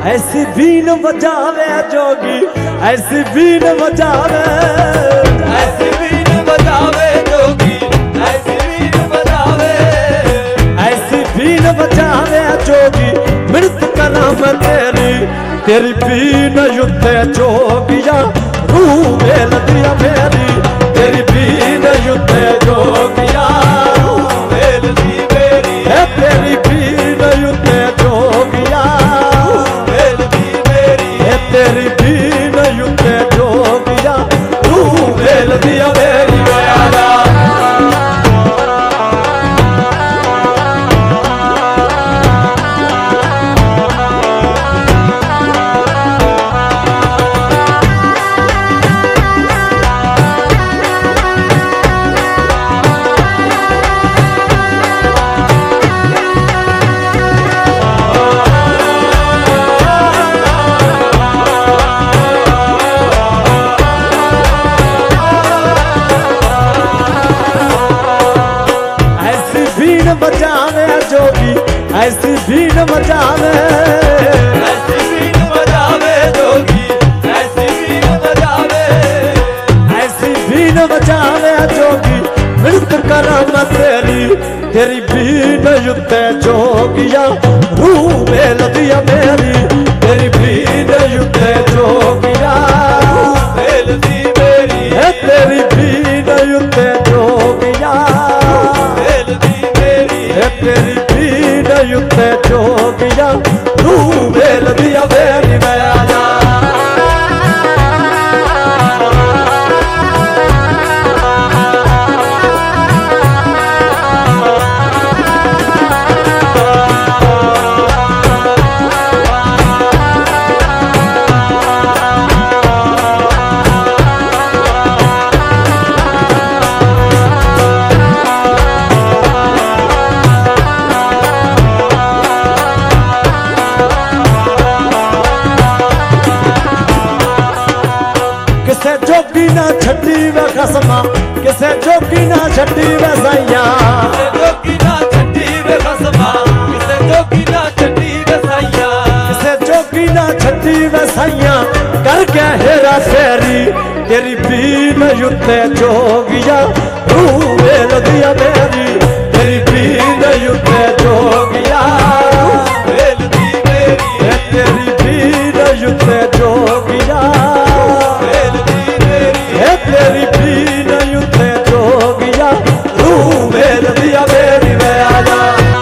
ऐसी बीन बजावे जोगी, ऐसी बीन बजावे, ऐसी बीन बजावे जोगी, ऐसी बीन बजावे, ऐसी बीन बजावे जोगी। मृत कराम तेरी, तेरी बीन युद्ध जोगिया रूह मेल दिया मेरी, तेरी बीन युद्ध जोगिया रूह मेल दी मेरी, है तेरी बीन युद्ध जोगिया रूह मेल दी मेरी, है तेरी बीन युद्ध जोगिया रूह मेल दिया मेरी बयाना। बजावे जोगी, ऐसी बीन बजावे, ऐसी बीन बजावे जोगी, ऐसी बीन बजावे, ऐसी बीन बजावे जोगी। मृत कराम तेरी, तेरी बीन युद्ध जोगिया रूह मेल दिया मेरी, तेरी बीन युद्ध जोगिया रूह मेल दी मेरी, है तेरी बीन युद्ध जोगिया मेल दी मेरी, तेरी बीन युद्ध जोगिया रूह मेल दिया मेरी बयाना। किसे जोगी ना छड्डी वे खसमा, किसे जोगी ना छड्डी वे साइया, जोगी ना छड्डी वे खसमा, किसे जोगी ना छड्डी वे साइया, किसे जोगी ना छड्डी वे साइया। करके हेरा फेरी, तेरी बीन युद्ध जोगिया रूह मेल दिया मेरी, तेरी बीन युद्ध जोगिया मेल दी मेरी, तेरी बीन युद्ध जोगिया तेरी बीन युद्ध जोगिया रूह मेल दिया मेरी बयाना।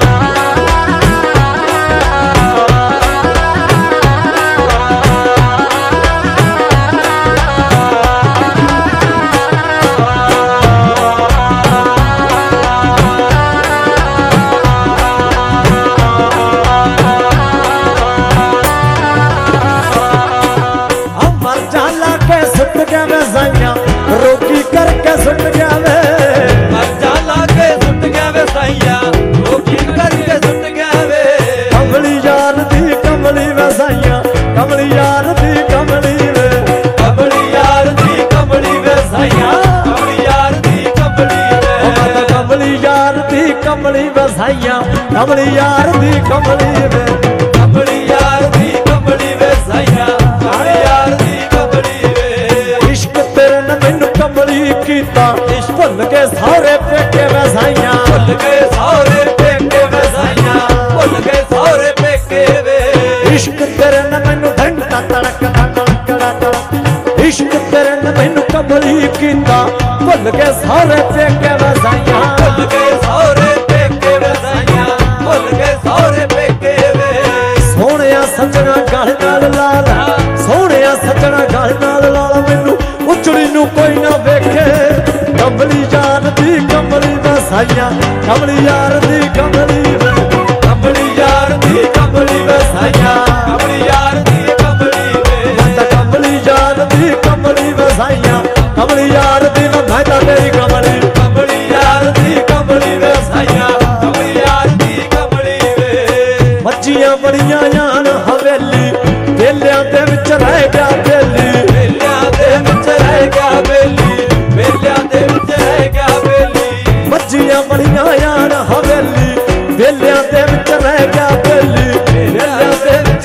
अमर जाला के सुट गया मैं साइया, रोकी करके सुट गया वे, मर जाला के सुट गया वे साइया, रोकी करके सुट गया वे, कमली यार दी कमली वे साइया, कमली यार दी कमली वे, कमली यार दी कमली वे साइया, कमली यार दी कमली वे, कमली यार दी कमली वे साइया, कमली यार दी कमली वे, कमली यार दी कमली वे साइया, कमली यार दी कमली वे, इश्क तेरे ने मैनू कमली कीता, इश्क भुल के सारे पेके वे साइया, भुल गए सारे पेके वे साइया, भुल गए सारे पेके वे, इश्क तेरे ने मैनू घंटा तड़क तड़क तड़क, इश्क तेरे ने मैनू कमली कीता, भुल के सारे पेके वे साइया, भुल गए सारे पेके वे साइया, भुल गए सारे पेके वे, सोहणिया सजना गल नाल लाल, सोहणिया सजना गल नाल लाल, मैनू उचड़ी नू कोई ना वेखे, कमली यार दी कमली वे साइया, कमली यार दी कमली वे, कमली यार दी कमली वे साइया, कमली यार दी कमली वे, कमली यार दी कमली वे साइया, कमली यार दी मैं तेरी कमली, कमली यार दी कमली वे साइया, कमली यार दी कमली वे, मच्छियां बड़ियां यान हवेली, बेलियां दे विच रह गया बेली, बेलियां दे विच रह गया बेली, बेलियां दे विच रह गया बेली, मच्छियां बड़ियां यान हवेली, बेलियां दे विच रह गया बेली, बेलियां दे विच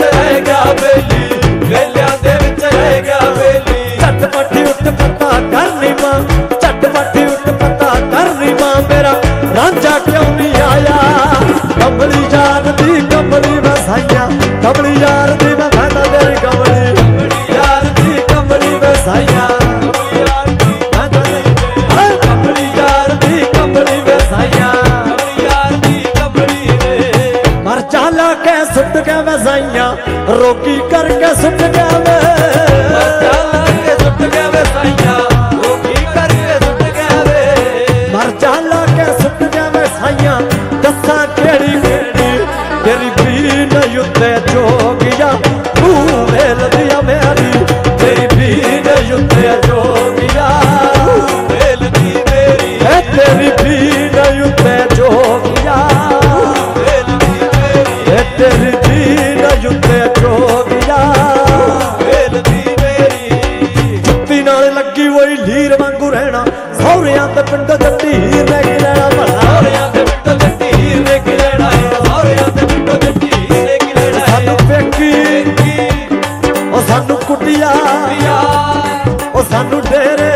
ਕਮਲੀ ਯਾਰ ਦੀ ਮੈਂ ਕਹਿੰਦਾ ਤੇਰੀ ਕਮਲੀ ਕਮਲੀ ਯਾਰ ਦੀ ਕਮਲੀ ਵੇ ਸਾਈਆਂ ਕਮਲੀ ਯਾਰ ਦੀ ਮੈਂ ਤਾਂ ਨਹੀਂ ਕਮਲੀ ਯਾਰ ਦੀ ਕਮਲੀ ਵੇ ਸਾਈਆਂ ਕਮਲੀ ਯਾਰ ਦੀ ਕਮਲੀ ਵੇ ਮਰ ਚਾਲਾ ਕੇ ਸੁੱਟ ਕੇ ਮੈਂ ਸਾਈਆਂ ਰੋਗੀ ਕਰਕੇ ਸੁੱਟ ਗਿਆ ਮੈਂ ਚਾਲਾ ਕੇ ਸੁੱਟ ਗਿਆ ਵੇ ਸਾਈਆਂ ਰੋਗੀ ਕਰਕੇ ਸੁੱਟ ਗਿਆ ਵੇ ਮਰ ਚਾਲਾ ਕੇ ਸੁੱਟ ਗਿਆ ਮੈਂ ਸਾਈਆਂ ਦੱਸਾਂ ਕਿਹੜੀ ਕਿਹੜੀ ਤੇਰੀ ਪੀਨ ਉੱਤੇ ਜੋਗਿਆ ਤੂੰ ਵੇਲਦੀਆਂ ਮੇਰੀ ਤੇਰੀ ਪੀਨ ਉੱਤੇ ਜੋਗਿਆ ਵੇਲਦੀ ਮੇਰੀ ਹੈ ਤੇਰੀ ਪੀਨ ਉੱਤੇ ਜੋਗਿਆ ਵੇਲਦੀ ਮੇਰੀ ਹੈ ਤੇਰੀ ਪੀਨ ਉੱਤੇ ਜੋਗਿਆ ਵੇਲਦੀ ਮੇਰੀ ਜੁੱਤੀ ਨਾਲ ਲੱਗੀ ਹੋਈ ਲੀਰ ਵਾਂਗੂ ਰਹਿਣਾ ਸਹੁਰਿਆਂ ਤੇ ਪਿੰਡ ਜੱਟੀ ਹੀਰ ਨੇ ਕੀ ਲੈਣਾ ਭਲਾ ਸਹੁਰਿਆਂ ਦੇ ਪਿੰਡੋਂ ਜੱਟੀ ਹੀਰ ਨੇ ਕੀ ਲੈਣਾ ਹੈ ਸਹੁਰਿਆਂ ਦੇ ਪਿੰਡੋਂ ਜੱਟੀ ਹੀਰ ਨੇ ਕੀ ਲੈਣਾ ਹੈ ਸਾਨੂੰ ਵੇਖੀ ਉਹ ਸਾਨੂੰ ਕੁੱਟਿਆ ਉਹ ਸਾਨੂੰ ਡੇਰੇ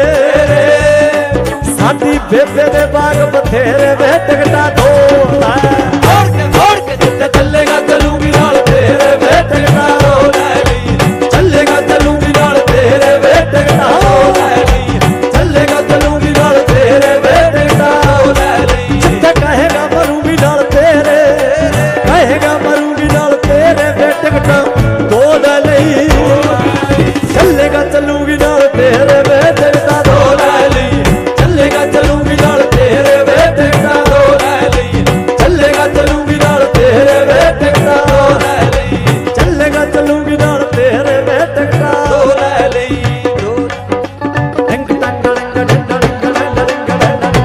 ਸਾਡੀ ਬੇਬੇ ਦੇ ਬਾਗ ਬਥੇਰੇ ਵੇ ਟਿਕਟਾ ਢੋਲਦਾ ਫੋੜ ਕੇ ਜਿੱਥੇ ਚੱਲੇਗਾ ਚੱਲੂਗੀ ਨਾਲ ਤੇਰੇ ਵੇ ਟਿਕਟਾ ਹੋ ਲੈ ਲਈ ਚੱਲੇਗਾ ਚੱਲੂਗੀ ਨਾਲ ਤੇਰੇ ਵੇ ਟਿਕਟਾ ਹੋ ਲੈ ਲਈ ਚੱਲੇਗਾ ਚੱਲੂਗੀ ਨਾਲ ਤੇਰੇ ਵੇ ਟਿਕਟਾ ਹੋ ਲੈ ਲਈ ਜਿੱਥੇ ਕਹੇਗਾ ਮਰੂੰਗੀ ਨਾਲ ਤੇਰੇ ਕਹੇਗਾ ਮਰੂੰਗੀ ਨਾਲ ਤੇਰੇ ਵੇ ਟਿਕਟਾਂ ਢੋਲ ਲਈ ਚੱਲੇਗਾ ਚੱਲੂਗੀ ਨਾਲ ਤੇਰੇ ਵੇ ਟਿਕਟਾਂ ਹੋ ਲੈ ਲਈ ਚੱਲੇਗਾ ਚੱਲੂਗੀ ਨਾਲ ਤੇਰੇ ਵੇ ਟਿਕਟਾ ਹੋ ਲੈ ਲਈ ਚੱਲੇਗਾ ਚੱਲੂਗੀ ਨਾਲ ਤੇਰੇ ਵੇ ਟਿਕਟਾ ਹੋ ਲੈ ਲਈ ਚੱਲੇਗਾ ਚੱਲੂਗੀ ਨਾਲ ਤੇਰੇ ਵੇ ਟਿਕਟਾਂ ਹੋ ਲੈ ਲਈ ਟਿੰਗ ਟੰਗ ਡੰਗ ਡੰਗ ਡੰਗ ਡੰਗ ਡੰਗ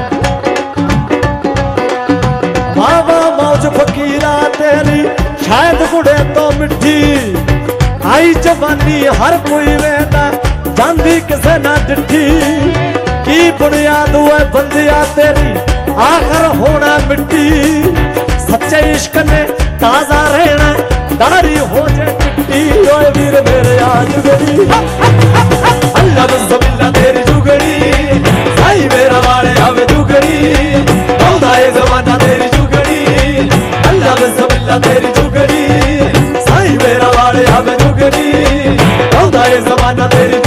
ਵਾਵਾ ਮੌਜ ਫਕੀਰਾ ਤੇਰੀ ਸ਼ਾਇਦ ਕੁੜੇ ਤੋਂ ਮਿੱਠੀ ਆਈ ਜਵਾਨੀ ਹਰ ਕੋਈ ਵੇਂਦਾ ਜਾਂਦੀ ਕਿਸੇ ਨਾ ਡਿੱਠੀ ਕੀ ਬੁਨਿਆਦ ਓਏ ਬੰਦਿਆ ਤੇਰੀ ਆਖਰ ਹੋਣਾ ਮਿੱਟੀ ਸੱਚੇ ਇਸ਼ਕ ਨੇ ਤਾਜ਼ਾ ਰਹਿਣਾ ਦਾੜੀ ਹੋ ਜੇ ਚਿੱਟੀ ਓਏ ਵੀਰ ਮੇਰੇ ਆਜ ਗਰੀ ਅੱਲਾ ਬਸਮਿਲ੍ਲਾ ਤੇਰੀ ਜੁਗੜੀ ਸਾਈ ਮੇਰਾ ਵਾਲੇ ਆਵੇ ਜੁਗੜੀ ਆਉਂਦਾ ਏ ਜ਼ਮਾਨਾ ਤੇਰੀ ਜੁਗੜੀ ਅੱਲਾ ਬਸਮਿਲ੍ਲਾ ਤੇਰੀ ਜੁਗੜੀ ਸਾਈ ਮੇਰਾ ਵਾਲੇ ਆਵੇ ਜੁਗੜੀ ਆਉਂਦਾ ਏ ਜ਼ਮਾਨਾ ਤੇਰੀ